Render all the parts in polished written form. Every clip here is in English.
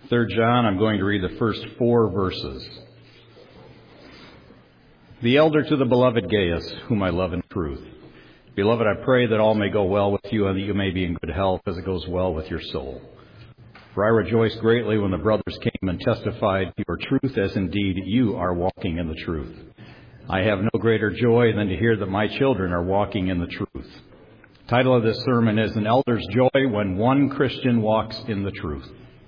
3 John, I'm going to read the first 4 verses. The elder to the beloved Gaius, whom I love in truth. Beloved, I pray that all may go well with you and that you may be in good health as it goes well with your soul. For I rejoiced greatly when the brothers came and testified to your truth, as indeed you are walking in the truth. I have no greater joy than to hear that my children are walking in the truth. The title of this sermon is An Elder's Joy When One Christian Walks in the Truth.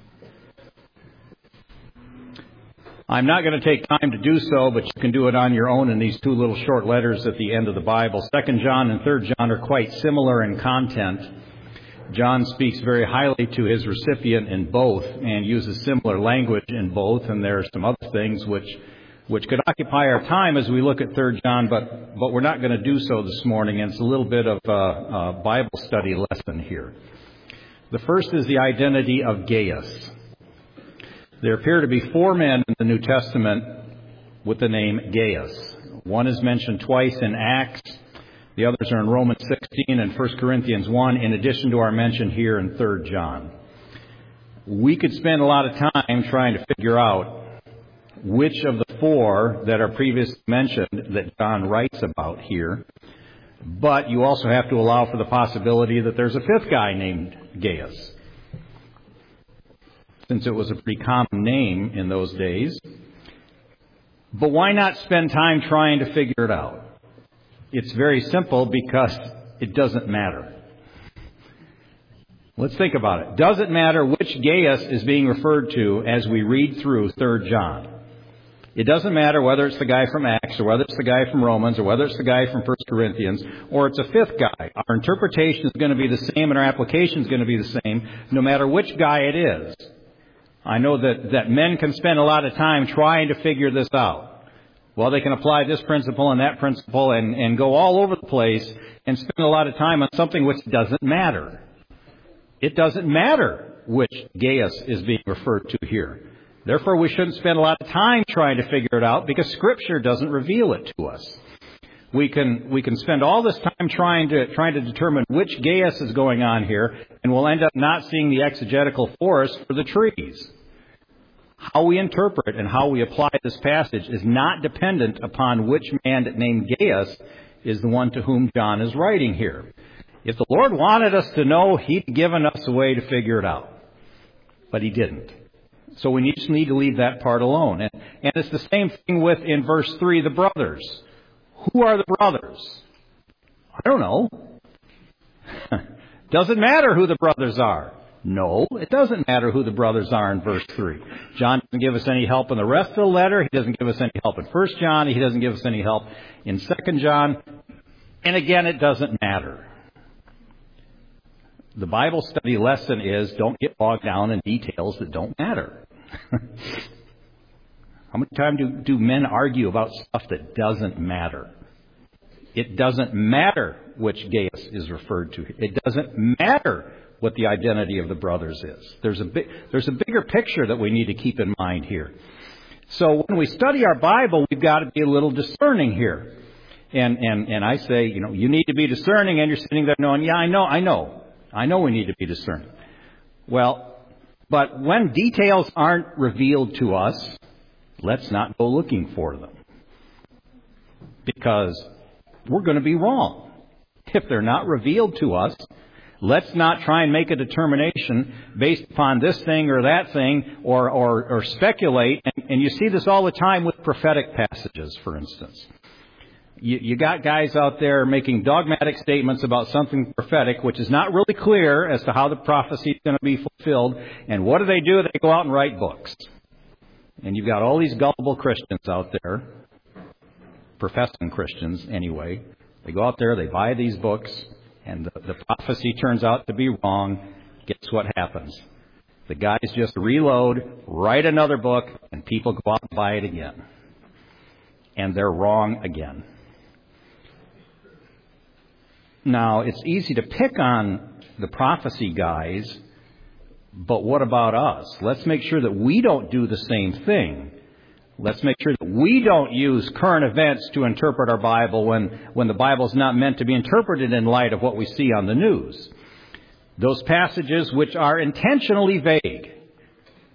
I'm not going to take time to do so, but you can do it on your own in these 2 little short letters at the end of the Bible. 2 John and 3 John are quite similar in content. John speaks very highly to his recipient in both and uses similar language in both, and there are some other things which could occupy our time as we look at 3 John, but we're not going to do so this morning, and it's a little bit of a Bible study lesson here. The first is the identity of Gaius. There appear to be 4 men in the New Testament with the name Gaius. One is mentioned twice in Acts. The others are in Romans 16 and 1 Corinthians 1, in addition to our mention here in 3 John. We could spend a lot of time trying to figure out which of the 4 that are previously mentioned that John writes about here. But you also have to allow for the possibility that there's a 5th guy named Gaius, since it was a pretty common name in those days. But why not spend time trying to figure it out? It's very simple, because it doesn't matter. Let's think about it. Does it matter which Gaius is being referred to as we read through 3 John? It doesn't matter whether it's the guy from Acts, or whether it's the guy from Romans, or whether it's the guy from 1 Corinthians, or it's a 5th guy. Our interpretation is going to be the same and our application is going to be the same, no matter which guy it is. I know that men can spend a lot of time trying to figure this out. Well, they can apply this principle and that principle and go all over the place and spend a lot of time on something which doesn't matter. It doesn't matter which Gaius is being referred to here. Therefore, we shouldn't spend a lot of time trying to figure it out, because Scripture doesn't reveal it to us. We can spend all this time trying to determine which Gaius is going on here, and we'll end up not seeing the exegetical forest for the trees. How we interpret and how we apply this passage is not dependent upon which man named Gaius is the one to whom John is writing here. If the Lord wanted us to know, He'd given us a way to figure it out. But He didn't. So we just need to leave that part alone. And it's the same thing with, in verse 3, the brothers. Who are the brothers? I don't know. Doesn't matter who the brothers are. No, it doesn't matter who the brothers are in verse 3. John doesn't give us any help in the rest of the letter. He doesn't give us any help in 1 John. He doesn't give us any help in 2 John. And again, it doesn't matter. The Bible study lesson is, don't get bogged down in details that don't matter. How much time do men argue about stuff that doesn't matter? It doesn't matter which Gaius is referred to. It doesn't matter what the identity of the brothers is. There's a bigger picture that we need to keep in mind here. So when we study our Bible, we've got to be a little discerning here. And I say, you need to be discerning, and you're sitting there knowing, yeah, I know we need to be discerning. Well, but when details aren't revealed to us, let's not go looking for them, because we're going to be wrong. If they're not revealed to us, let's not try and make a determination based upon this thing or that thing, or speculate. And you see this all the time with prophetic passages, for instance. You got guys out there making dogmatic statements about something prophetic, which is not really clear as to how the prophecy is going to be fulfilled. And what do? They go out and write books. And you've got all these gullible Christians out there, professing Christians anyway. They go out there, they buy these books, and the prophecy turns out to be wrong. Guess what happens? The guys just reload, write another book, and people go out and buy it again. And they're wrong again. Now, it's easy to pick on the prophecy guys, but what about us? Let's make sure that we don't do the same thing. Let's make sure that we don't use current events to interpret our Bible when the Bible is not meant to be interpreted in light of what we see on the news. Those passages which are intentionally vague,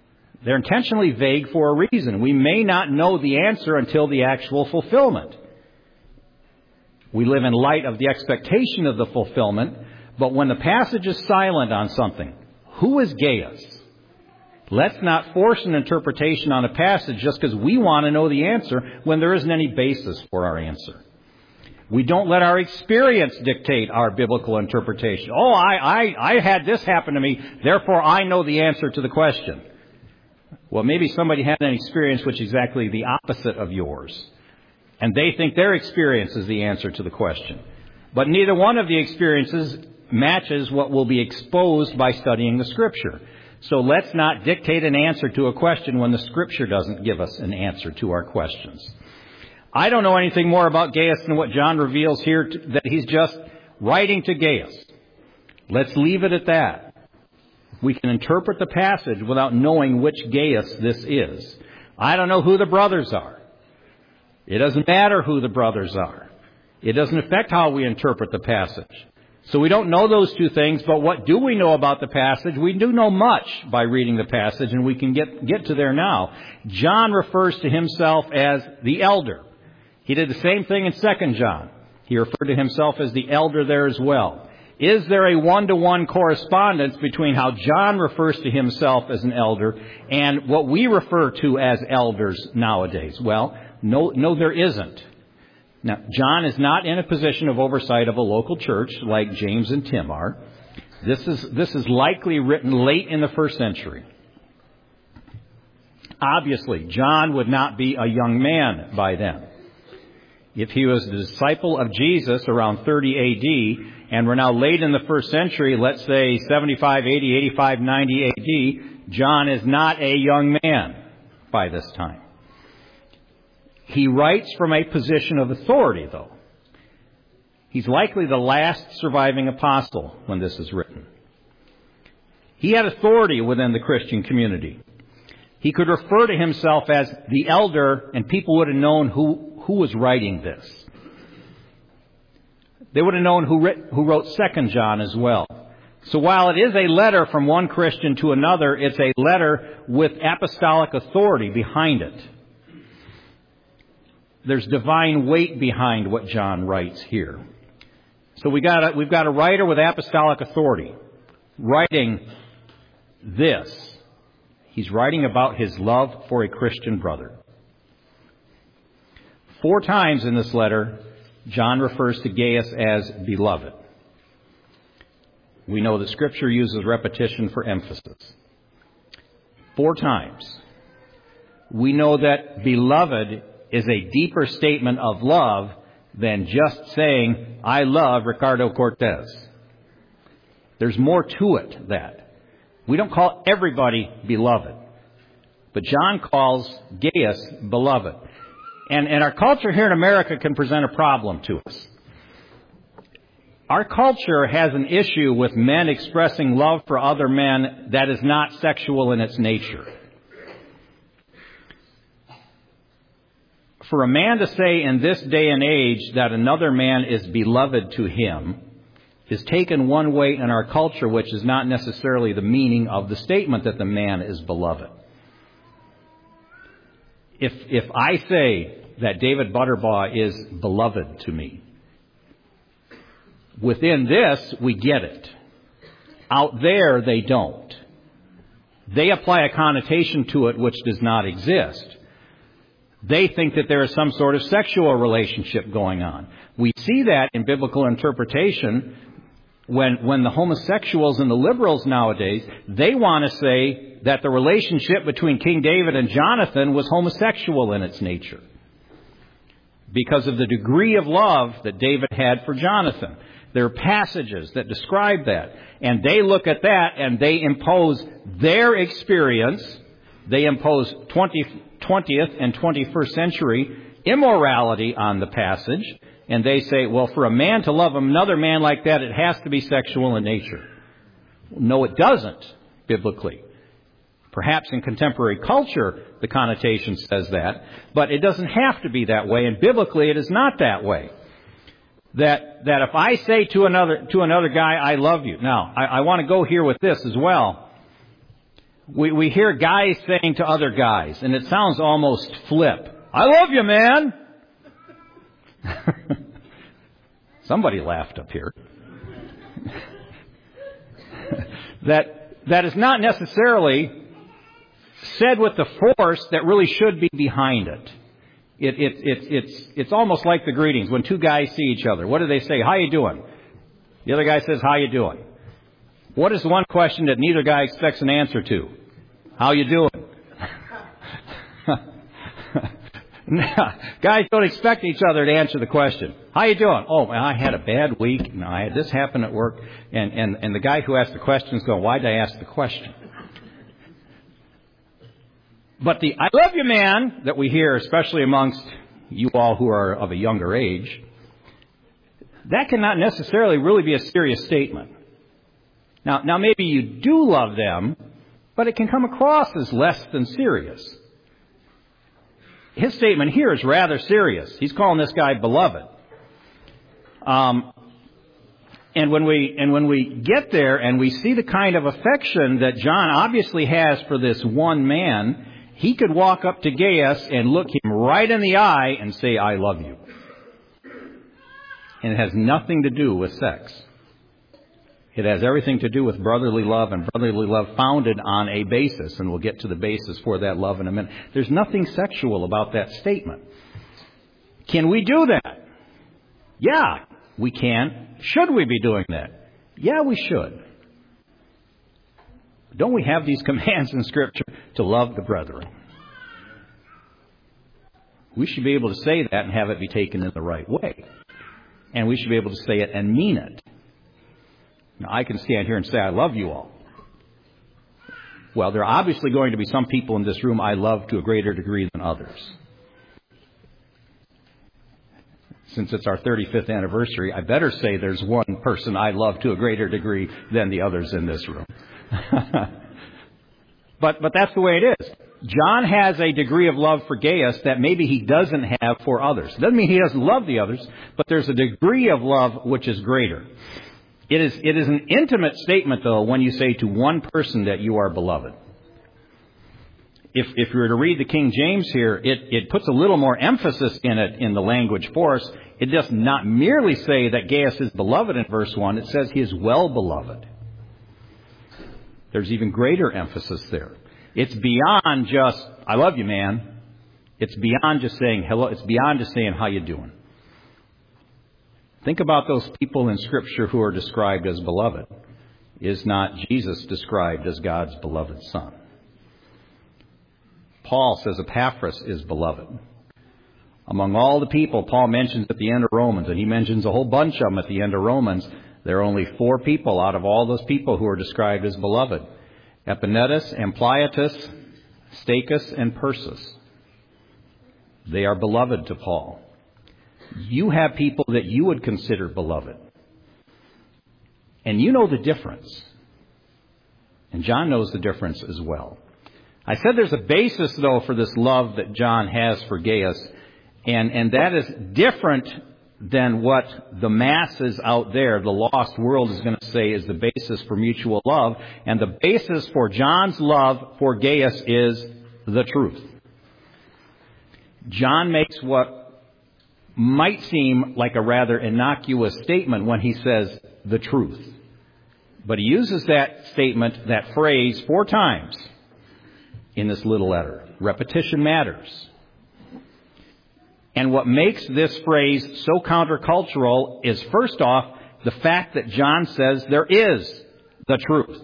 They're intentionally vague for a reason. We may not know the answer until the actual fulfillment. We live in light of the expectation of the fulfillment, but when the passage is silent on something, who is Gaius? Let's not force an interpretation on a passage just because we want to know the answer when there isn't any basis for our answer. We don't let our experience dictate our biblical interpretation. Oh, I had this happen to me, therefore I know the answer to the question. Well, maybe somebody had an experience which is exactly the opposite of yours, and they think their experience is the answer to the question. But neither one of the experiences matches what will be exposed by studying the Scripture. So let's not dictate an answer to a question when the Scripture doesn't give us an answer to our questions. I don't know anything more about Gaius than what John reveals here, that he's just writing to Gaius. Let's leave it at that. We can interpret the passage without knowing which Gaius this is. I don't know who the brothers are. It doesn't matter who the brothers are. It doesn't affect how we interpret the passage. So we don't know those two things, but what do we know about the passage? We do know much by reading the passage, and we can get to there now. John refers to himself as the elder. He did the same thing in 2 John. He referred to himself as the elder there as well. Is there a one-to-one correspondence between how John refers to himself as an elder and what we refer to as elders nowadays? Well, no, there isn't. Now, John is not in a position of oversight of a local church like James and Tim are. This is likely written late in the first century. Obviously, John would not be a young man by then. If he was a disciple of Jesus around 30 A.D., and we're now late in the first century, let's say 75, 80, 85, 90 A.D., John is not a young man by this time. He writes from a position of authority, though. He's likely the last surviving apostle when this is written. He had authority within the Christian community. He could refer to himself as the elder, and people would have known who was writing this. They would have known who wrote 2 John as well. So while it is a letter from one Christian to another, it's a letter with apostolic authority behind it. There's divine weight behind what John writes here. So we've got a writer with apostolic authority writing this. He's writing about his love for a Christian brother. 4 times in this letter, John refers to Gaius as beloved. We know that Scripture uses repetition for emphasis. 4 times. We know that beloved is a deeper statement of love than just saying, I love Ricardo Cortez. There's more to it than that. We don't call everybody beloved. But John calls Gaius beloved. And our culture here in America can present a problem to us. Our culture has an issue with men expressing love for other men that is not sexual in its nature. For a man to say in this day and age that another man is beloved to him is taken one way in our culture, which is not necessarily the meaning of the statement that the man is beloved. If I say that David Butterbaugh is beloved to me, within this, we get it. Out there, they don't. They apply a connotation to it which does not exist. They think that there is some sort of sexual relationship going on. We see that in biblical interpretation when the homosexuals and the liberals nowadays, they want to say that the relationship between King David and Jonathan was homosexual in its nature because of the degree of love that David had for Jonathan. There are passages that describe that. And they look at that and they impose their experience. They impose 20th and 21st century immorality on the passage. And they say, well, for a man to love another man like that, it has to be sexual in nature. No, it doesn't, biblically. Perhaps in contemporary culture, the connotation says that. But it doesn't have to be that way. And biblically, it is not that way. That if I say to another guy, I love you. Now, I want to go here with this as well. We hear guys saying to other guys, and it sounds almost flip. I love you, man. Somebody laughed up here. That is not necessarily said with the force that really should be behind it. It's almost like the greetings. When two guys see each other, what do they say? How you doing? The other guy says, how you doing? What is the one question that neither guy expects an answer to? How you doing? Guys don't expect each other to answer the question. How you doing? Oh, I had a bad week. No, I had this happen at work. And the guy who asked the question is going, why did I ask the question? But the I love you, man, that we hear, especially amongst you all who are of a younger age, that cannot necessarily really be a serious statement. Now maybe you do love them, but it can come across as less than serious. His statement here is rather serious. He's calling this guy beloved. And when we get there and we see the kind of affection that John obviously has for this one man, he could walk up to Gaius and look him right in the eye and say, I love you. And it has nothing to do with sex. It has everything to do with brotherly love, and brotherly love founded on a basis, and we'll get to the basis for that love in a minute. There's nothing sexual about that statement. Can we do that? Yeah, we can. Should we be doing that? Yeah, we should. Don't we have these commands in Scripture to love the brethren? We should be able to say that and have it be taken in the right way. And we should be able to say it and mean it. Now, I can stand here and say, I love you all. Well, there are obviously going to be some people in this room I love to a greater degree than others. Since it's our 35th anniversary, I better say there's one person I love to a greater degree than the others in this room. But that's the way it is. John has a degree of love for Gaius that maybe he doesn't have for others. Doesn't mean he doesn't love the others, but there's a degree of love which is greater. It is an intimate statement, though, when you say to one person that you are beloved. If you were to read the King James here, it puts a little more emphasis in it in the language for us. It does not merely say that Gaius is beloved in verse 1. It says he is well beloved. There's even greater emphasis there. It's beyond just, I love you, man. It's beyond just saying hello. It's beyond just saying, how you doing? Think about those people in Scripture who are described as beloved. Is not Jesus described as God's beloved Son? Paul says Epaphras is beloved. Among all the people Paul mentions at the end of Romans, and he mentions a whole bunch of them at the end of Romans, there are only 4 people out of all those people who are described as beloved. Epaenetus, Ampliatus, Stachys, and Persis. They are beloved to Paul. You have people that you would consider beloved. And you know the difference. And John knows the difference as well. I said there's a basis, though, for this love that John has for Gaius. And that is different than what the masses out there, the lost world, is going to say is the basis for mutual love. And the basis for John's love for Gaius is the truth. John makes what might seem like a rather innocuous statement when he says the truth. But he uses that statement, that phrase, 4 times in this little letter. Repetition matters. And what makes this phrase so countercultural is, first off, the fact that John says there is the truth.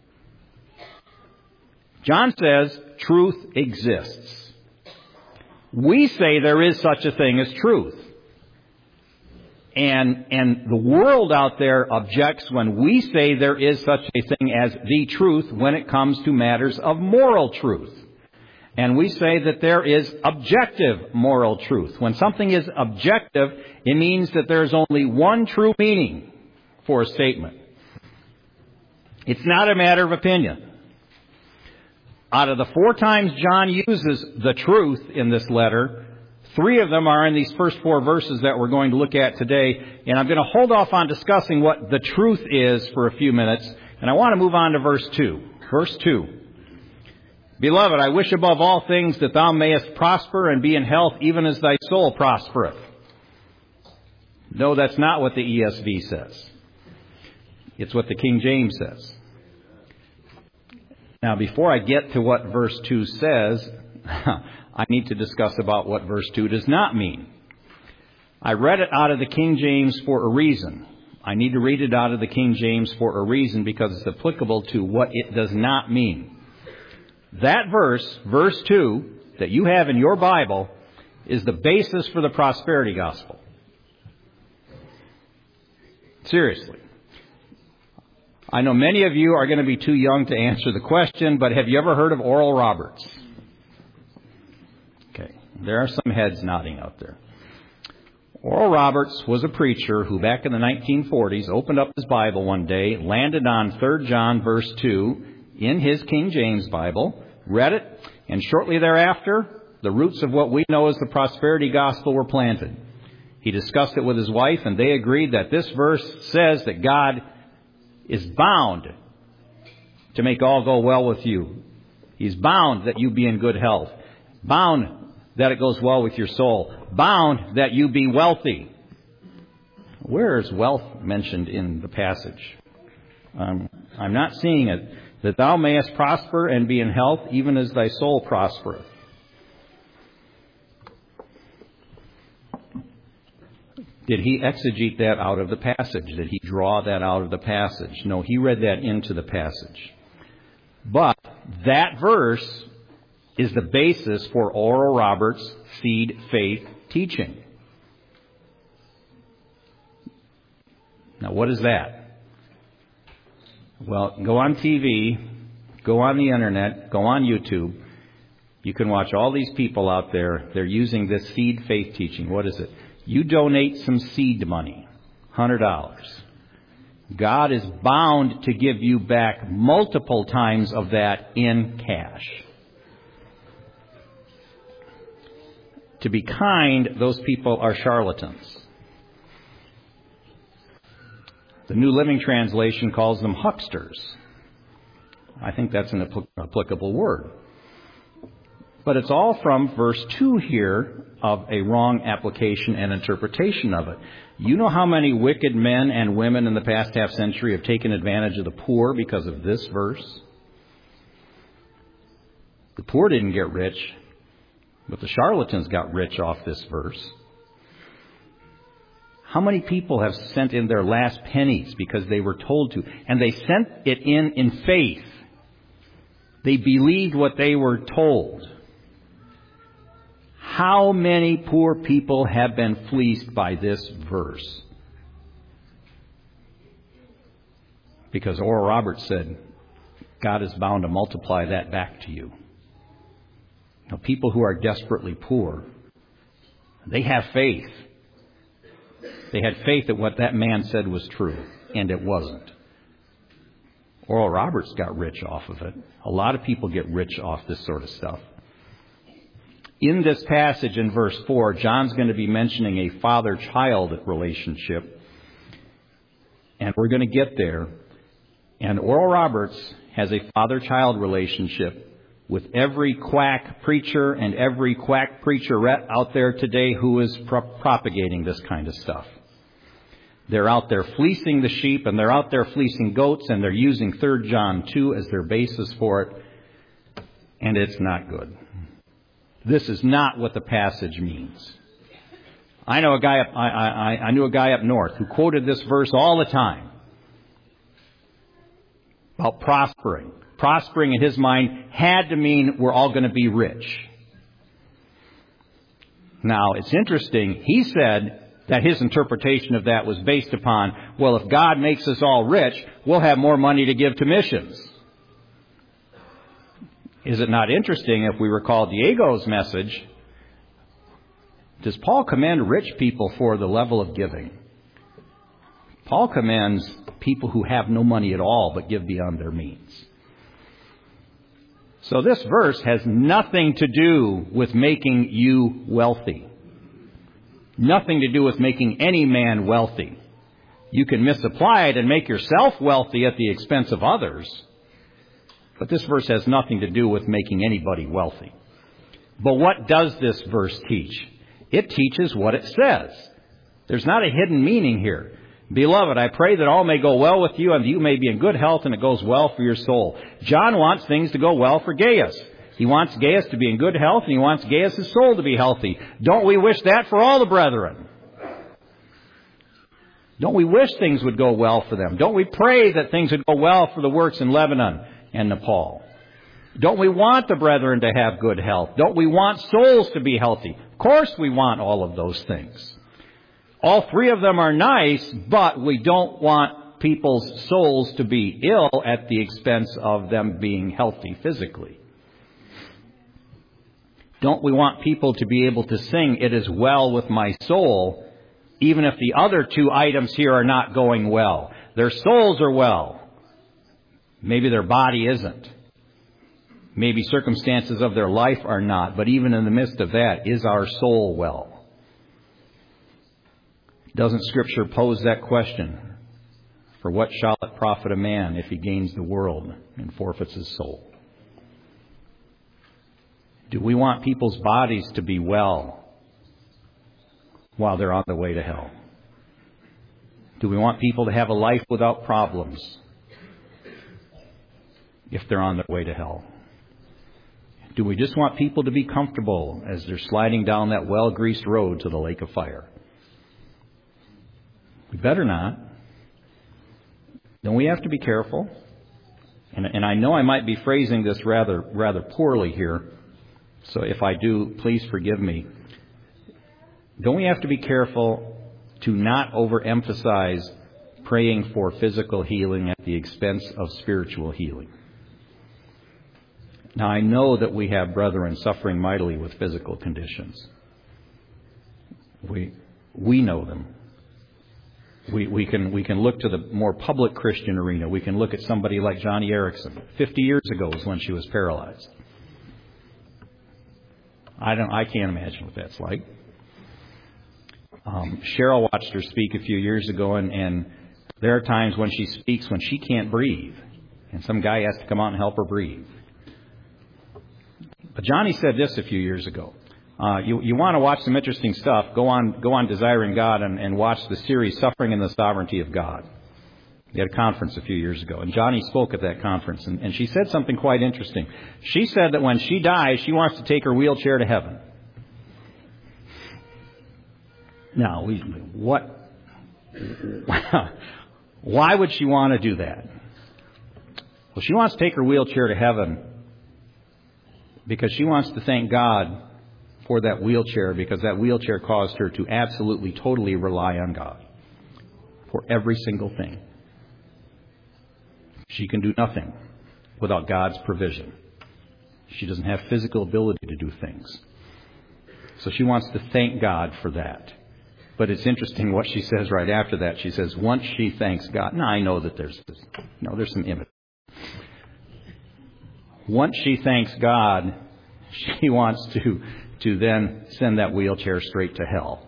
John says truth exists. We say there is such a thing as truth. And the world out there objects when we say there is such a thing as the truth when it comes to matters of moral truth. And we say that there is objective moral truth. When something is objective, it means that there's only one true meaning for a statement. It's not a matter of opinion. Out of the 4 times John uses the truth in this letter, 3 of them are in these first 4 verses that we're going to look at today. And I'm going to hold off on discussing what the truth is for a few minutes. And I want to move on to verse 2. Verse 2. Beloved, I wish above all things that thou mayest prosper and be in health, even as thy soul prospereth. No, that's not what the ESV says. It's what the King James says. Now, before I get to what verse 2 says, I need to discuss about what verse 2 does not mean. I read it out of the King James for a reason. I need to read it out of the King James for a reason because it's applicable to what it does not mean. That verse 2, that you have in your Bible, is the basis for the prosperity gospel. Seriously. I know many of you are going to be too young to answer the question, but have you ever heard of Oral Roberts? Okay, there are some heads nodding out there. Oral Roberts was a preacher who back in the 1940s opened up his Bible one day, landed on 3 John verse 2 in his King James Bible, read it, and shortly thereafter, the roots of what we know as the prosperity gospel were planted. He discussed it with his wife, and they agreed that this verse says that God is bound to make all go well with you. He's bound that you be in good health. Bound that it goes well with your soul. Bound that you be wealthy. Where is wealth mentioned in the passage? I'm not seeing it. That thou mayest prosper and be in health, even as thy soul prospereth. Did he exegete that out of the passage? Did he draw that out of the passage? No, he read that into the passage. But that verse is the basis for Oral Roberts' seed faith teaching. Now, what is that? Well, go on TV, go on the internet, go on YouTube. You can watch all these people out there. They're using this seed faith teaching. What is it? You donate some seed money, $100. God is bound to give you back multiple times of that in cash. To be kind, those people are charlatans. The New Living Translation calls them hucksters. I think that's an applicable word. But it's all from verse 2 here of a wrong application and interpretation of it. You know how many wicked men and women in the past half century have taken advantage of the poor because of this verse? The poor didn't get rich, but the charlatans got rich off this verse. How many people have sent in their last pennies because they were told to? And they sent it in faith. They believed what they were told. How many poor people have been fleeced by this verse? Because Oral Roberts said, God is bound to multiply that back to you. Now, people who are desperately poor, they have faith. They had faith that what that man said was true, and it wasn't. Oral Roberts got rich off of it. A lot of people get rich off this sort of stuff. In this passage in verse 4, John's going to be mentioning a father-child relationship. And we're going to get there. And Oral Roberts has a father-child relationship with every quack preacher and every quack preacherette out there today who is propagating this kind of stuff. They're out there fleecing the sheep, and they're out there fleecing goats, and they're using 3 John 2 as their basis for it. And it's not good. This is not what the passage means. I know a guy I knew a guy up north who quoted this verse all the time about prospering. Prospering in his mind had to mean we're all going to be rich. Now, it's interesting. He said that his interpretation of that was based upon, well, if God makes us all rich, we'll have more money to give to missions. Is it not interesting if we recall Diego's message? Does Paul commend rich people for the level of giving? Paul commends people who have no money at all but give beyond their means. So this verse has nothing to do with making you wealthy. Nothing to do with making any man wealthy. You can misapply it and make yourself wealthy at the expense of others. But this verse has nothing to do with making anybody wealthy. But what does this verse teach? It teaches what it says. There's not a hidden meaning here. Beloved, I pray that all may go well with you and that you may be in good health and it goes well for your soul. John wants things to go well for Gaius. He wants Gaius to be in good health and he wants Gaius' soul to be healthy. Don't we wish that for all the brethren? Don't we wish things would go well for them? Don't we pray that things would go well for the works in Lebanon and Nepal? Don't we want the brethren to have good health? Don't we want souls to be healthy? Of course we want all of those things. All three of them are nice, but we don't want people's souls to be ill at the expense of them being healthy physically. Don't we want people to be able to sing, "It is well with my soul," even if the other two items here are not going well? Their souls are well. Maybe their body isn't. Maybe circumstances of their life are not. But even in the midst of that, is our soul well? Doesn't Scripture pose that question? For what shall it profit a man if he gains the world and forfeits his soul? Do we want people's bodies to be well while they're on the way to hell? Do we want people to have a life without problems if they're on their way to hell? Do we just want people to be comfortable as they're sliding down that well-greased road to the lake of fire? We better not. Don't we have to be careful? And I know I might be phrasing this rather poorly here, so if I do, please forgive me. Don't we have to be careful to not overemphasize praying for physical healing at the expense of spiritual healing? Now, I know that we have brethren suffering mightily with physical conditions. We know them. We can look to the more public Christian arena. We can look at somebody like Johnny Erickson. 50 years ago was when she was paralyzed. I can't imagine what that's like. Cheryl watched her speak a few years ago, and there are times when she speaks when she can't breathe, and some guy has to come out and help her breathe. But Johnny said this a few years ago. You want to watch some interesting stuff, go on Desiring God and watch the series Suffering in the Sovereignty of God. We had a conference a few years ago, and Johnny spoke at that conference, and she said something quite interesting. She said that when she dies, she wants to take her wheelchair to heaven. Now, why would she want to do that? Well, she wants to take her wheelchair to heaven because she wants to thank God for that wheelchair, because that wheelchair caused her to absolutely, totally rely on God for every single thing. She can do nothing without God's provision. She doesn't have physical ability to do things. So she wants to thank God for that. But it's interesting what she says right after that. She says, once she thanks God, now I know that there's some image. Once she thanks God, she wants to then send that wheelchair straight to hell.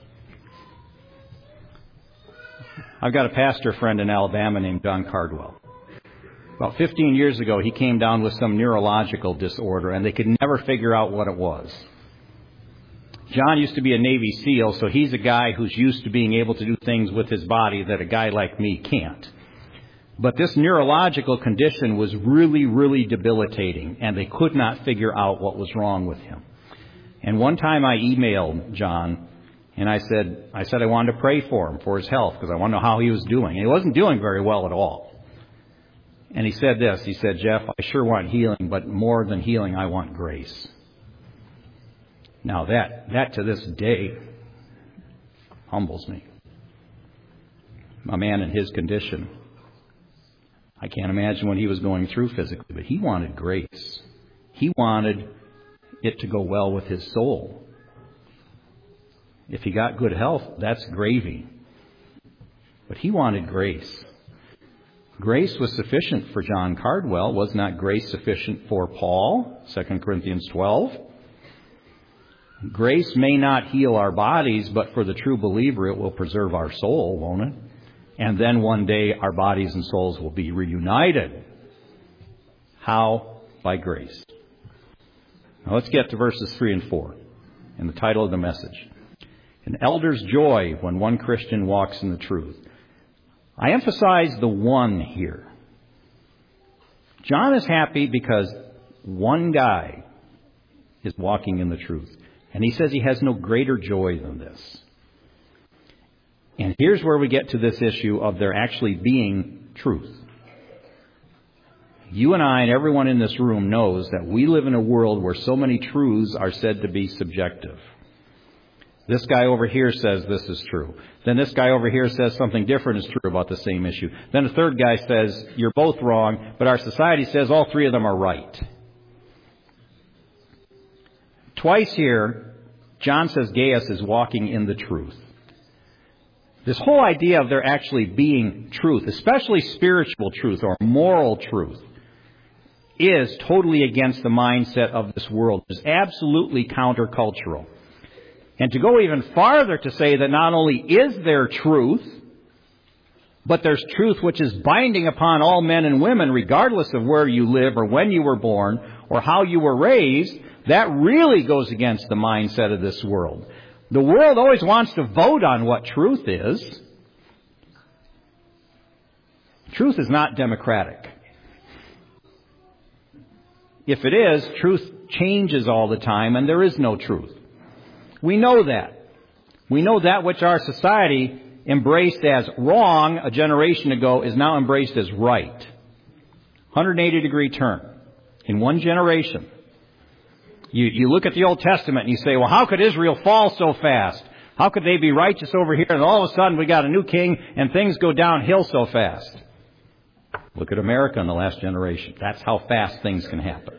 I've got a pastor friend in Alabama named John Cardwell. About 15 years ago, he came down with some neurological disorder, and they could never figure out what it was. John used to be a Navy SEAL, so he's a guy who's used to being able to do things with his body that a guy like me can't. But this neurological condition was really, really debilitating, and they could not figure out what was wrong with him. And one time I emailed John, and I said I wanted to pray for him, for his health, because I want to know how he was doing. And he wasn't doing very well at all. And he said this, he said, Jeff, I sure want healing, but more than healing, I want grace. Now that to this day humbles me. A man in his condition. I can't imagine what he was going through physically, but he wanted grace. He wanted it to go well with his soul. If he got good health, that's gravy. But he wanted grace. Grace was sufficient for John Cardwell. Was not grace sufficient for Paul? 2 Corinthians 12. Grace may not heal our bodies, but for the true believer, it will preserve our soul, won't it? And then one day our bodies and souls will be reunited. How? By grace. Now let's get to verses 3 and 4 in the title of the message. An elder's joy when one Christian walks in the truth. I emphasize the one here. John is happy because one guy is walking in the truth. And he says he has no greater joy than this. And here's where we get to this issue of there actually being truth. You and I and everyone in this room knows that we live in a world where so many truths are said to be subjective. This guy over here says this is true. Then this guy over here says something different is true about the same issue. Then a third guy says you're both wrong, but our society says all three of them are right. Twice here, John says Gaius is walking in the truth. This whole idea of there actually being truth, especially spiritual truth or moral truth, is totally against the mindset of this world. It's absolutely countercultural. And to go even farther to say that not only is there truth, but there's truth which is binding upon all men and women, regardless of where you live or when you were born or how you were raised, that really goes against the mindset of this world. The world always wants to vote on what truth is. Truth is not democratic. If it is, truth changes all the time and there is no truth. We know that. We know that which our society embraced as wrong a generation ago is now embraced as right. 180-degree turn in one generation. You look at the Old Testament and you say, well, how could Israel fall so fast? How could they be righteous over here and all of a sudden we got a new king and things go downhill so fast? Look at America in the last generation. That's how fast things can happen.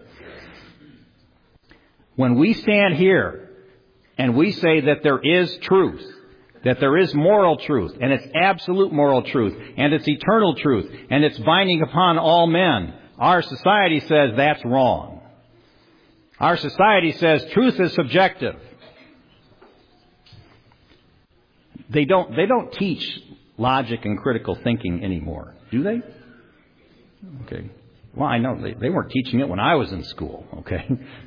When we stand here and we say that there is truth, that there is moral truth, and it's absolute moral truth, and it's eternal truth, and it's binding upon all men, our society says that's wrong. Our society says truth is subjective. They don't teach logic and critical thinking anymore, do they? Okay. Well, I know they weren't teaching it when I was in school, okay?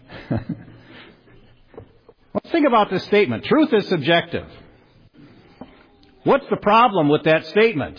Let's think about this statement. Truth is subjective. What's the problem with that statement?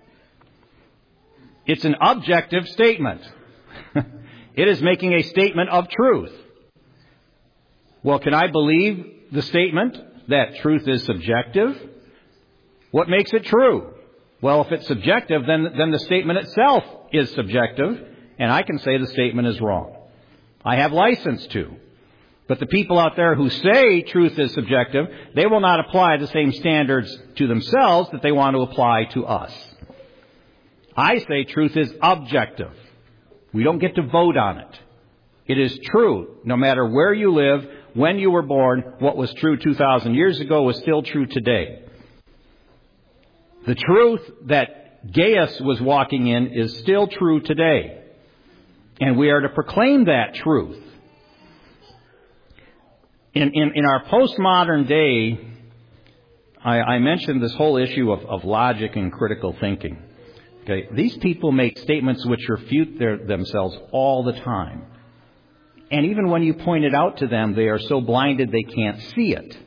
It's an objective statement. It is making a statement of truth. Well, can I believe the statement that truth is subjective? What makes it true? Well, if it's subjective, then the statement itself is subjective, and I can say the statement is wrong. I have license to. But the people out there who say truth is subjective, they will not apply the same standards to themselves that they want to apply to us. I say truth is objective. We don't get to vote on it. It is true, no matter where you live, when you were born. What was true 2,000 years ago was still true today. The truth that Gaius was walking in is still true today. And we are to proclaim that truth. In our postmodern day, I mentioned this whole issue of logic and critical thinking. Okay, these people make statements which refute themselves all the time. And even when you point it out to them, they are so blinded they can't see it.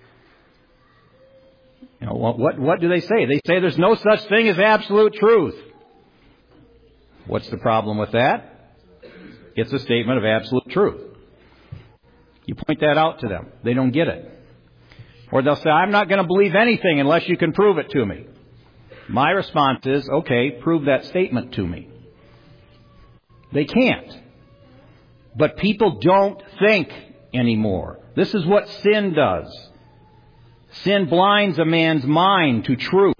You know, what do they say? They say there's no such thing as absolute truth. What's the problem with that? It's a statement of absolute truth. You point that out to them. They don't get it. Or they'll say, I'm not going to believe anything unless you can prove it to me. My response is, okay, prove that statement to me. They can't. But people don't think anymore. This is what sin does. Sin blinds a man's mind to truth.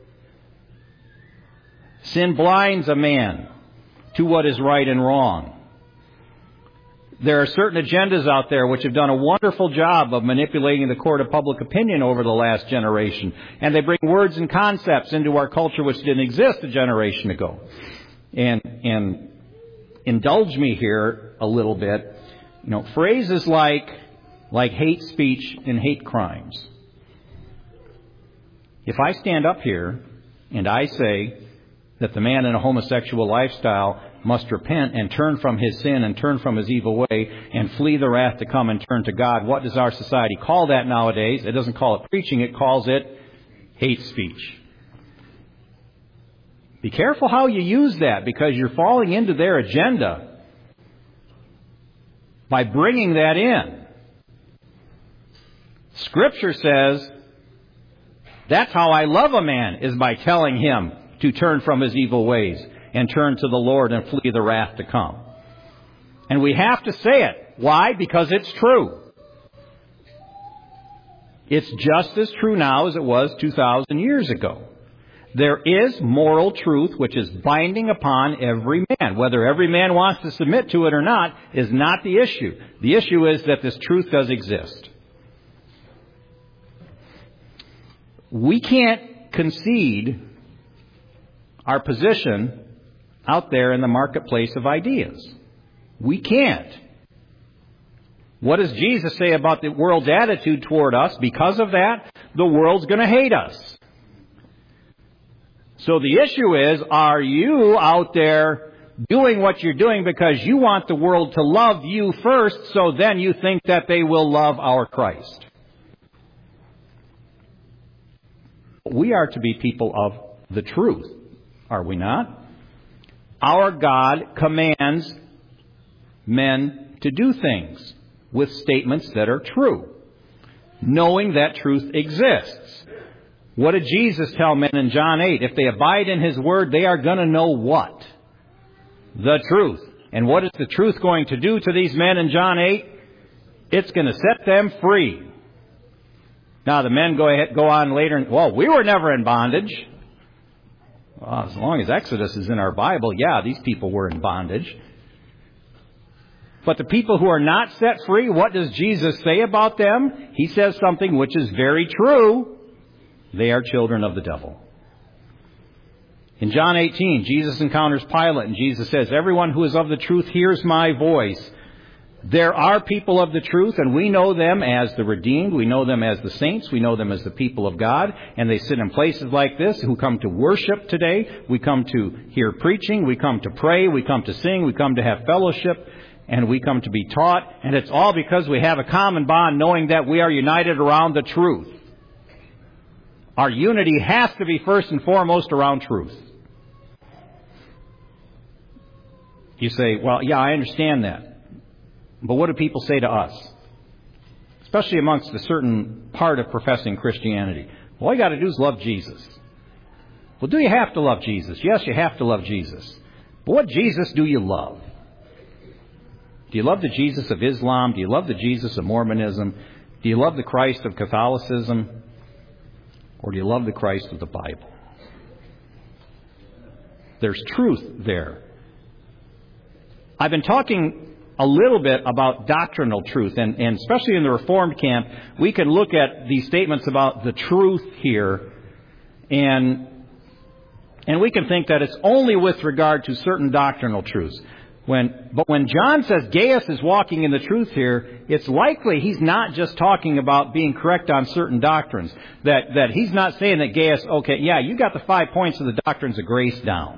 Sin blinds a man to what is right and wrong. There are certain agendas out there which have done a wonderful job of manipulating the court of public opinion over the last generation. And they bring words and concepts into our culture which didn't exist a generation ago. And indulge me here a little bit. You know, phrases like hate speech and hate crimes. If I stand up here and I say that the man in a homosexual lifestyle must repent and turn from his sin and turn from his evil way and flee the wrath to come and turn to God. What does our society call that nowadays? It doesn't call it preaching, it calls it hate speech. Be careful how you use that, because you're falling into their agenda by bringing that in. Scripture says, that's how I love a man, is by telling him to turn from his evil ways and turn to the Lord and flee the wrath to come. And we have to say it. Why? Because it's true. It's just as true now as it was 2,000 years ago. There is moral truth which is binding upon every man. Whether every man wants to submit to it or not is not the issue. The issue is that this truth does exist. We can't concede our position out there in the marketplace of ideas. We can't. What does Jesus say about the world's attitude toward us? Because of that, the world's going to hate us. So the issue is, are you out there doing what you're doing because you want the world to love you first, so then you think that they will love our Christ? We are to be people of the truth, are we not? Our God commands men to do things with statements that are true, knowing that truth exists. What did Jesus tell men in John 8? If they abide in His Word, they are going to know what? The truth. And what is the truth going to do to these men in John 8? It's going to set them free. Now the men go on later and, well, we were never in bondage. Well, as long as Exodus is in our Bible, yeah, these people were in bondage. But the people who are not set free, what does Jesus say about them? He says something which is very true. They are children of the devil. In John 18, Jesus encounters Pilate, and Jesus says, everyone who is of the truth hears my voice. There are people of the truth, and we know them as the redeemed. We know them as the saints. We know them as the people of God. And they sit in places like this who come to worship today. We come to hear preaching. We come to pray. We come to sing. We come to have fellowship. And we come to be taught. And it's all because we have a common bond, knowing that we are united around the truth. Our unity has to be first and foremost around truth. You say, well, yeah, I understand that. But what do people say to us? Especially amongst a certain part of professing Christianity. Well, all you got to do is love Jesus. Well, do you have to love Jesus? Yes, you have to love Jesus. But what Jesus do you love? Do you love the Jesus of Islam? Do you love the Jesus of Mormonism? Do you love the Christ of Catholicism? Or do you love the Christ of the Bible? There's truth there. I've been talking a little bit about doctrinal truth, and especially in the Reformed camp, we can look at these statements about the truth here, and we can think that it's only with regard to certain doctrinal truths. But when John says Gaius is walking in the truth here, it's likely he's not just talking about being correct on certain doctrines. That he's not saying that Gaius, okay, yeah, you got the 5 points of the doctrines of grace down.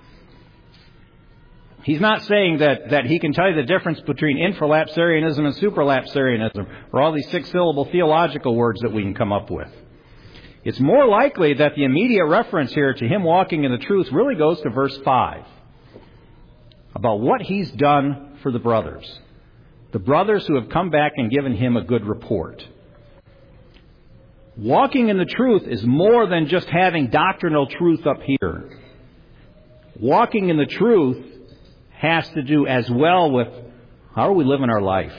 He's not saying that he can tell you the difference between infralapsarianism and supralapsarianism, or all these 6-syllable theological words that we can come up with. It's more likely that the immediate reference here to him walking in the truth really goes to verse 5. About what he's done for the brothers who have come back and given him a good report. Walking in the truth is more than just having doctrinal truth up here. Walking in the truth has to do as well with how are we living our life?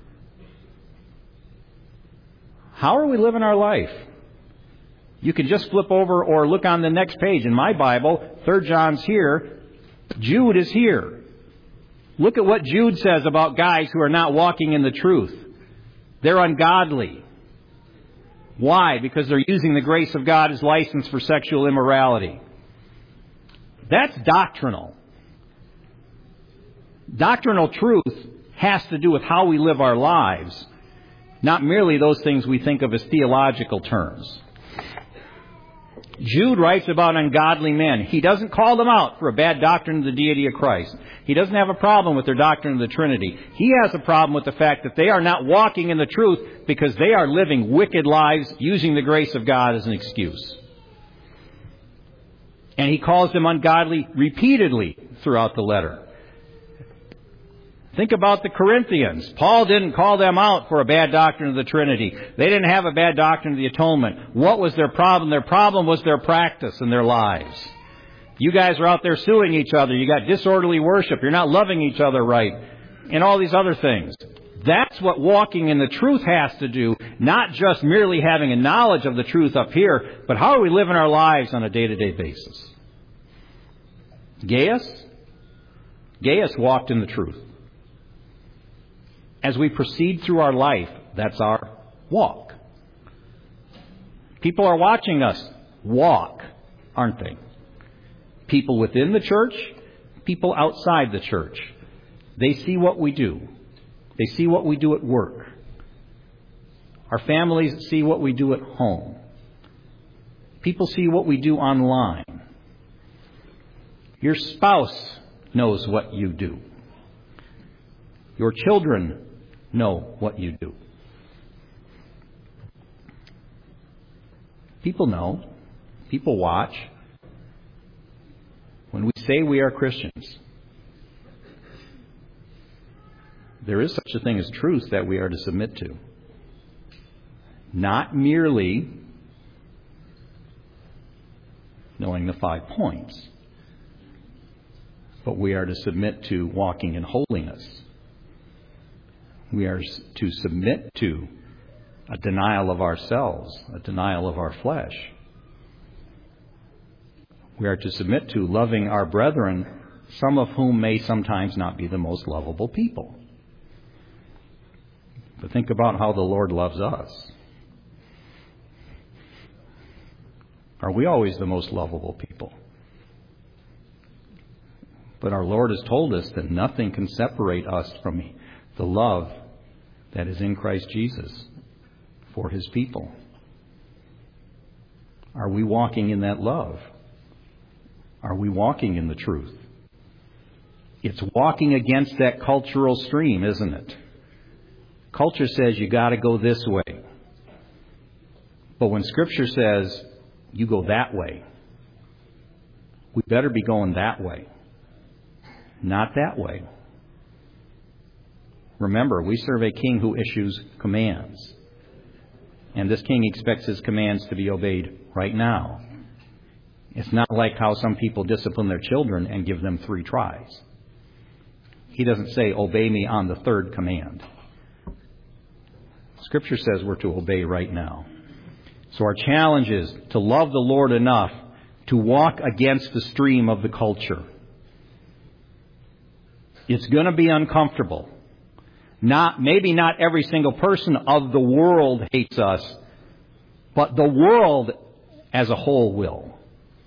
How are we living our life? You can just flip over or look on the next page. In my Bible, 3 John's here. Jude is here. Look at what Jude says about guys who are not walking in the truth. They're ungodly. Why? Because they're using the grace of God as license for sexual immorality. That's doctrinal. Doctrinal truth has to do with how we live our lives, not merely those things we think of as theological terms. Jude writes about ungodly men. He doesn't call them out for a bad doctrine of the deity of Christ. He doesn't have a problem with their doctrine of the Trinity. He has a problem with the fact that they are not walking in the truth because they are living wicked lives using the grace of God as an excuse. And he calls them ungodly repeatedly throughout the letter. Think about the Corinthians. Paul didn't call them out for a bad doctrine of the Trinity. They didn't have a bad doctrine of the atonement. What was their problem? Their problem was their practice in their lives. You guys are out there suing each other. You got disorderly worship. You're not loving each other right. And all these other things. That's what walking in the truth has to do. Not just merely having a knowledge of the truth up here, but how are we living our lives on a day-to-day basis? Gaius walked in the truth. As we proceed through our life, that's our walk. People are watching us walk, aren't they? People within the church, people outside the church. They see what we do. They see what we do at work. Our families see what we do at home. People see what we do online. Your spouse knows what you do. Your children know what you do. People know. People watch. When we say we are Christians, there is such a thing as truth that we are to submit to. Not merely knowing the 5 points, but we are to submit to walking in holiness. We are to submit to a denial of ourselves, a denial of our flesh. We are to submit to loving our brethren, some of whom may sometimes not be the most lovable people. But think about how the Lord loves us. Are we always the most lovable people? But our Lord has told us that nothing can separate us from the love that is in Christ Jesus for His people. Are we walking in that love? Are we walking in the truth? It's walking against that cultural stream, isn't it? Culture says you got to go this way. But when Scripture says you go that way, we better be going that way, not that way. Remember, we serve a king who issues commands. And this king expects his commands to be obeyed right now. It's not like how some people discipline their children and give them 3 tries. He doesn't say, obey me on the 3rd command. Scripture says we're to obey right now. So our challenge is to love the Lord enough to walk against the stream of the culture. It's going to be uncomfortable. Maybe not every single person of the world hates us, but the world as a whole will.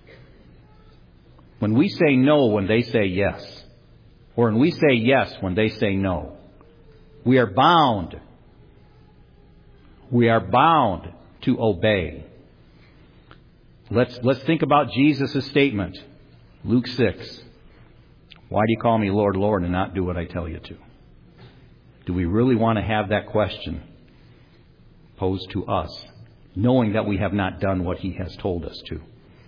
When we say no when they say yes, or when we say yes when they say no, we are bound. We are bound to obey. Let's think about Jesus' statement. Luke 6. Why do you call me Lord, Lord, and not do what I tell you to? Do we really want to have that question posed to us, knowing that we have not done what He has told us to?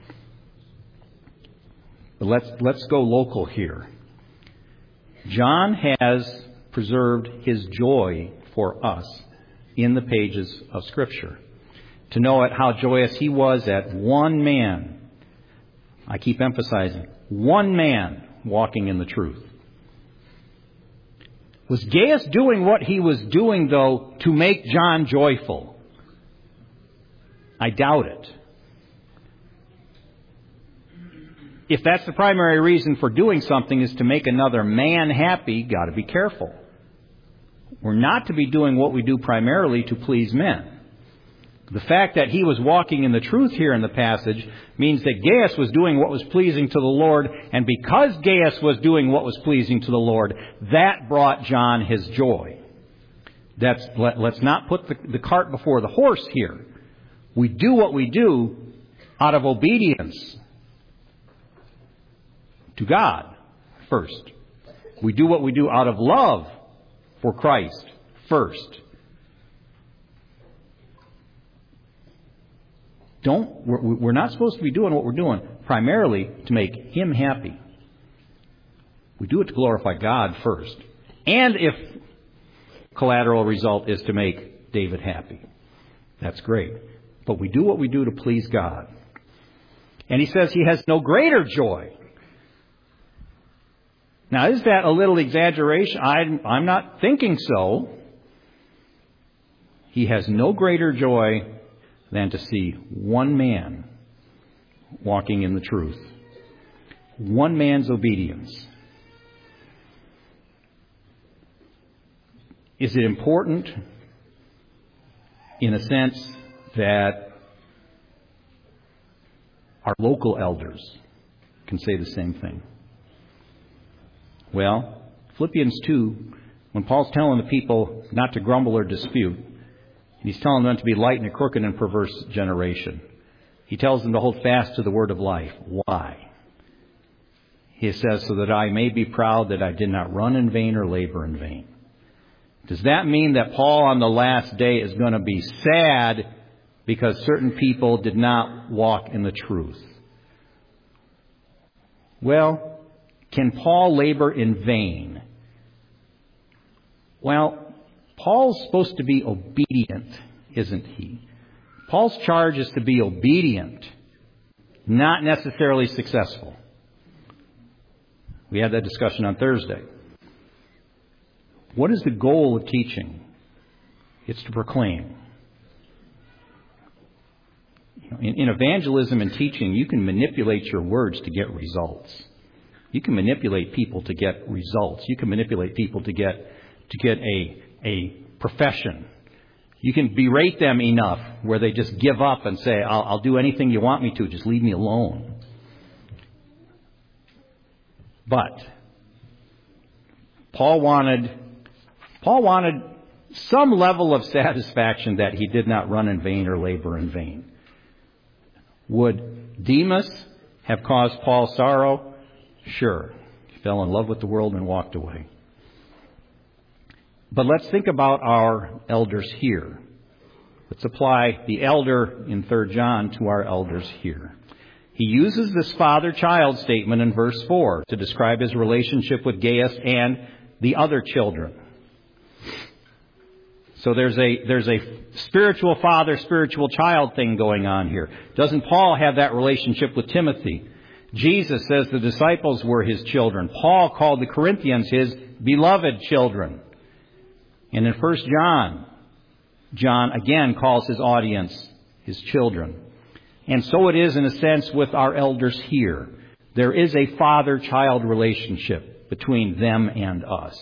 But let's go local here. John has preserved his joy for us in the pages of Scripture. To know how joyous he was at one man. I keep emphasizing, one man walking in the truth. Was Gaius doing what he was doing, though, to make John joyful? I doubt it. If that's the primary reason for doing something is to make another man happy, got to be careful. We're not to be doing what we do primarily to please men. The fact that he was walking in the truth here in the passage means that Gaius was doing what was pleasing to the Lord, and because Gaius was doing what was pleasing to the Lord, that brought John his joy. Let's not put the cart before the horse here. We do what we do out of obedience to God first. We do what we do out of love for Christ first. We're not supposed to be doing what we're doing primarily to make Him happy. We do it to glorify God first. And if collateral result is to make David happy, that's great. But we do what we do to please God. And he says he has no greater joy. Now, is that a little exaggeration? I'm not thinking so. He has no greater joy than to see one man walking in the truth. One man's obedience. Is it important in a sense that our local elders can say the same thing? Well, Philippians 2, when Paul's telling the people not to grumble or dispute, he's telling them to be light in a crooked and perverse generation. He tells them to hold fast to the word of life. Why? He says, so that I may be proud that I did not run in vain or labor in vain. Does that mean that Paul on the last day is going to be sad because certain people did not walk in the truth? Well, can Paul labor in vain? Well, Paul's supposed to be obedient, isn't he? Paul's charge is to be obedient, not necessarily successful. We had that discussion on Thursday. What is the goal of teaching? It's to proclaim. In evangelism and teaching, you can manipulate your words to get results. You can manipulate people to get results. You can manipulate people to get a profession. You can berate them enough where they just give up and say, I'll do anything you want me to, just leave me alone. But Paul wanted some level of satisfaction that he did not run in vain or labor in vain. Would Demas have caused Paul sorrow? Sure. He fell in love with the world and walked away. But let's think about our elders here. Let's apply the elder in 3 John to our elders here. He uses this father-child statement in verse 4 to describe his relationship with Gaius and the other children. So there's a spiritual father, spiritual child thing going on here. Doesn't Paul have that relationship with Timothy? Jesus says the disciples were his children. Paul called the Corinthians his beloved children. And in 1 John, John again calls his audience his children. And so it is in a sense with our elders here. There is a father-child relationship between them and us.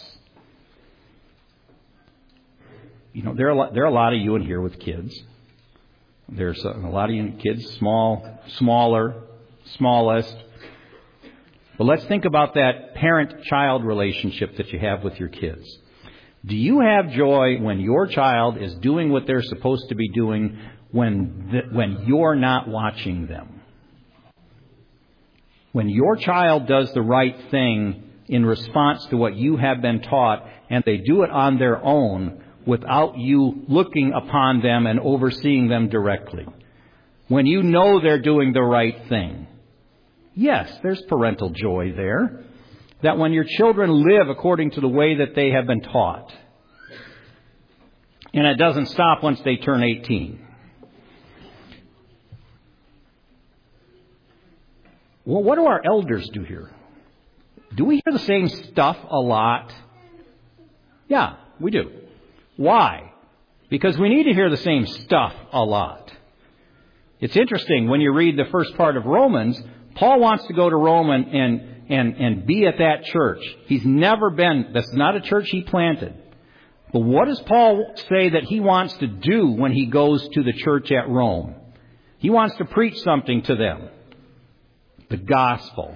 You know, there are a lot of you in here with kids. There's a lot of you kids, smaller, smallest. But let's think about that parent-child relationship that you have with your kids. Do you have joy when your child is doing what they're supposed to be doing when you're not watching them? When your child does the right thing in response to what you have been taught, and they do it on their own without you looking upon them and overseeing them directly. When you know they're doing the right thing. Yes, there's parental joy there. That when your children live according to the way that they have been taught. And it doesn't stop once they turn 18. Well, what do our elders do here? Do we hear the same stuff a lot? Yeah, we do. Why? Because we need to hear the same stuff a lot. It's interesting, when you read the first part of Romans, Paul wants to go to Rome and be at that church. He's never been, that's not a church he planted. But what does Paul say that he wants to do when he goes to the church at Rome? He wants to preach something to them. The gospel.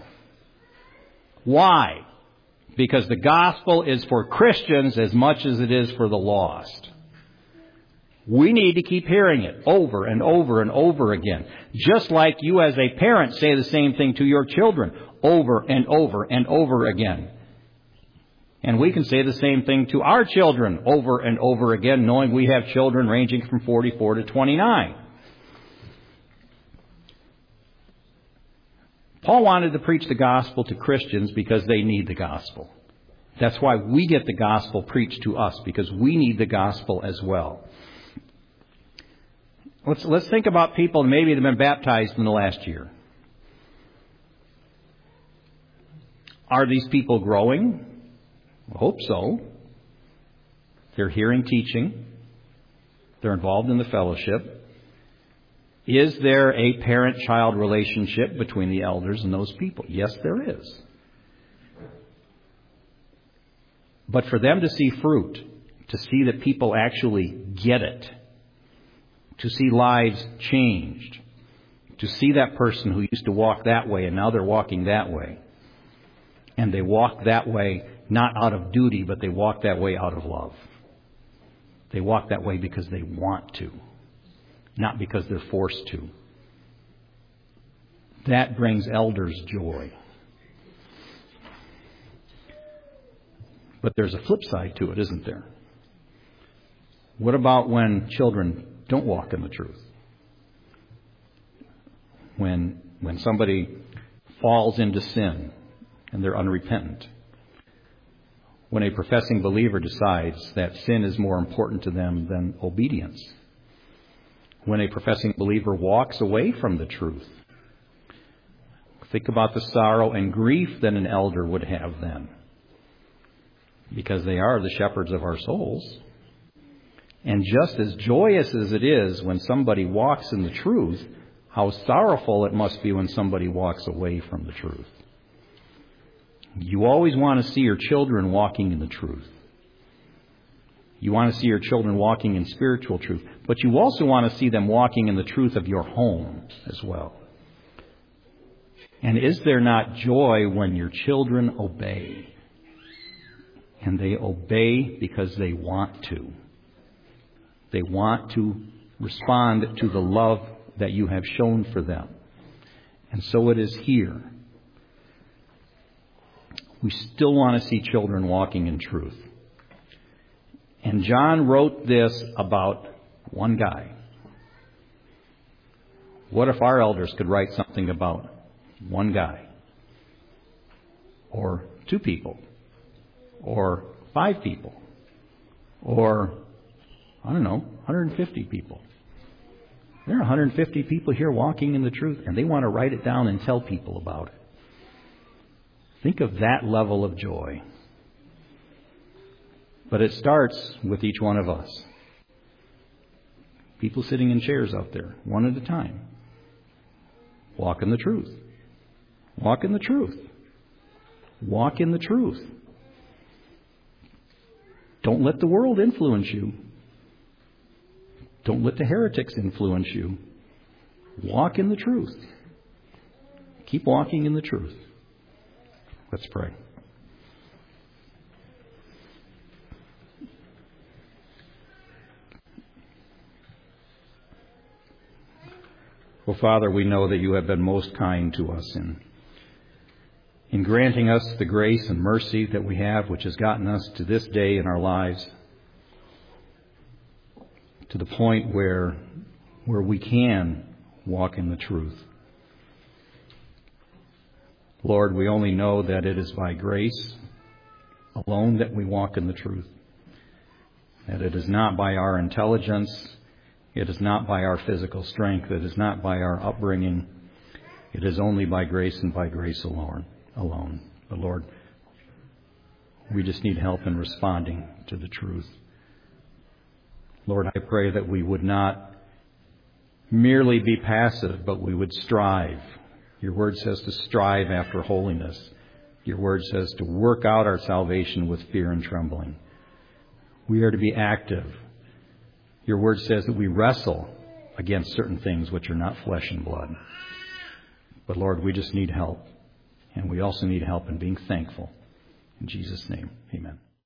Why? Because the gospel is for Christians as much as it is for the lost. We need to keep hearing it over and over and over again. Just like you as a parent say the same thing to your children over and over and over again. And we can say the same thing to our children over and over again, knowing we have children ranging from 44 to 29. Paul wanted to preach the gospel to Christians because they need the gospel. That's why we get the gospel preached to us, because we need the gospel as well. Let's think about people maybe that have been baptized in the last year. Are these people growing? I hope so. They're hearing teaching. They're involved in the fellowship. Is there a parent-child relationship between the elders and those people? Yes, there is. But for them to see fruit, to see that people actually get it, to see lives changed, to see that person who used to walk that way and now they're walking that way, and they walk that way not out of duty, but they walk that way out of love. They walk that way because they want to, not because they're forced to. That brings elders joy. But there's a flip side to it, isn't there? What about when children don't walk in the truth? When somebody falls into sin and they're unrepentant. When a professing believer decides that sin is more important to them than obedience. When a professing believer walks away from the truth. Think about the sorrow and grief that an elder would have then. Because they are the shepherds of our souls. And just as joyous as it is when somebody walks in the truth, how sorrowful it must be when somebody walks away from the truth. You always want to see your children walking in the truth. You want to see your children walking in spiritual truth. But you also want to see them walking in the truth of your home as well. And is there not joy when your children obey? And they obey because they want to. They want to respond to the love that you have shown for them. And so it is here. We still want to see children walking in truth. And John wrote this about one guy. What if our elders could write something about one guy? Or 2 people? Or 5 people? Or, 150 people? There are 150 people here walking in the truth, and they want to write it down and tell people about it. Think of that level of joy. But it starts with each one of us. People sitting in chairs out there, one at a time. Walk in the truth. Walk in the truth. Walk in the truth. Don't let the world influence you. Don't let the heretics influence you. Walk in the truth. Keep walking in the truth. Let's pray. Well, Father, we know that you have been most kind to us in granting us the grace and mercy that we have, which has gotten us to this day in our lives, to the point where we can walk in the truth. Lord, we only know that it is by grace alone that we walk in the truth. That it is not by our intelligence. It is not by our physical strength. It is not by our upbringing. It is only by grace and by grace alone. But Lord, we just need help in responding to the truth. Lord, I pray that we would not merely be passive, but we would strive. Your word says to strive after holiness. Your word says to work out our salvation with fear and trembling. We are to be active. Your word says that we wrestle against certain things which are not flesh and blood. But Lord, we just need help. And we also need help in being thankful. In Jesus' name, amen.